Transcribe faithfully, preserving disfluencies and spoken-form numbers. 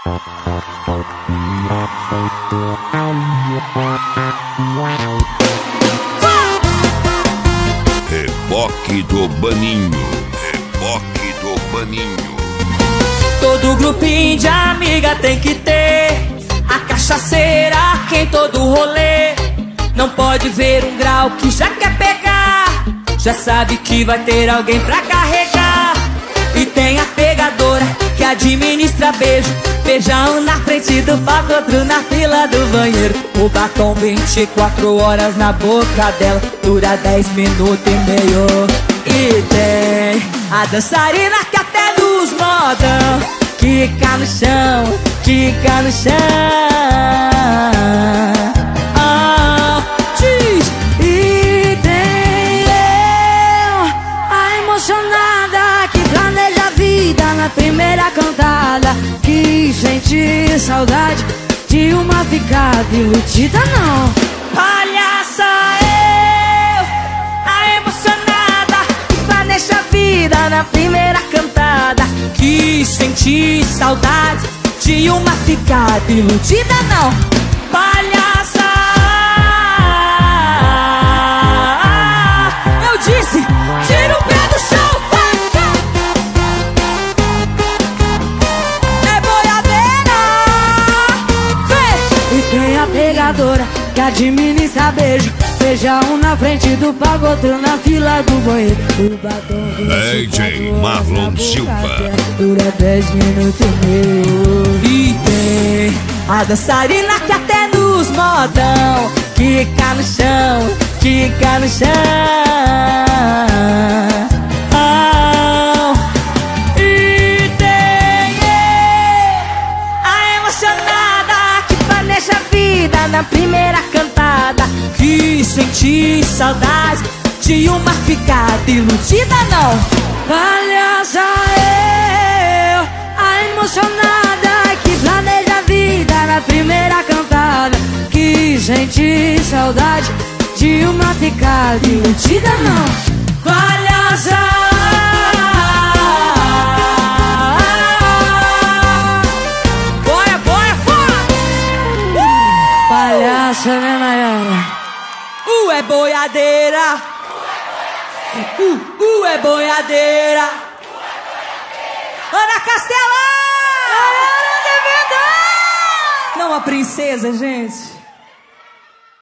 Reboque do Baninho, reboque do Baninho. Todo grupinho de amiga tem que ter a cachaceira que em todo rolê não pode ver um grau que já quer pegar, já sabe que vai ter alguém pra carregar. E tem a pegadora que administra beijo, beija um na frente do palco, outro na fila do banheiro. O batom vinte e quatro horas na boca dela, dura dez minutos e meio. E tem a dançarina que até nos modão quica no chão, quica no chão. Ah, diz. E tem eu, a emocionada que planeja a vida na primeira cantada, que sente saudade de uma ficada iludida não. Palhaça eu, a emocionada que planeja a vida na primeira cantada, que senti saudade de uma ficada iludida não. Palhaça, eu disse, tira o pé do chão, vai. É boiadeira, vem. E tem a pegadora que administra beijo, beija um na frente do palco, outro na fila do banheiro. O batom D J Marlon Silva dura dez minutos e meio. E tem a dançarina que até nos modão quica no chão, quica no chão. Ah, e tem a emocionada que planeja a vida na primeira cantada, que senti saudade de uma ficada iludida não. Palhaça eu, a emocionada que planeja a vida na primeira cantada, que senti saudade de uma ficada iludida não. Palhaça, boia, boia, fora. uh! Palhaça, né, Nayara? Uh, é boiadeira. Uh, uh, é boiadeira. Ana Castela! Não, a princesa, gente.